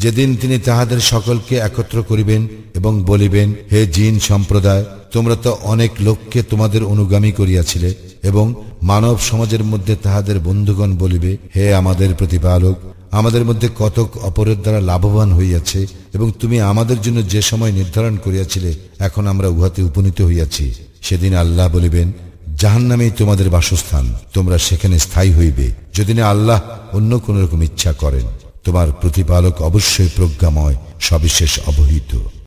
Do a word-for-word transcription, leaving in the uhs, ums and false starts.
যেদিন তিনি তাহাদের সকলকে একত্র করিবেন এবং বলিবেন, হে জিন সম্প্রদায়, তোমরা তো অনেক লোককে তোমাদের অনুগামী করিয়াছিলে। এবং মানব সমাজের মধ্যে তাহাদের বন্ধুগণ বলিবে, হে আমাদের প্রতিপালক, আমাদের মধ্যে কতক অপরের দ্বারা লাভবান হইয়াছে এবং তুমি আমাদের জন্য যে সময় নির্ধারণ করিয়াছিলে এখন আমরা উহাতে উপনীত হইয়াছি। সেদিন আল্লাহ বলিবেন, জাহান্নামেই তোমাদের বাসস্থান, তোমরা সেখানে স্থায়ী হইবে, যদি না আল্লাহ অন্য কোন রকম ইচ্ছা করেন। তোমার প্রতিপালক অবশ্যই প্রজ্ঞাময়, সবিশেষ অবহিত।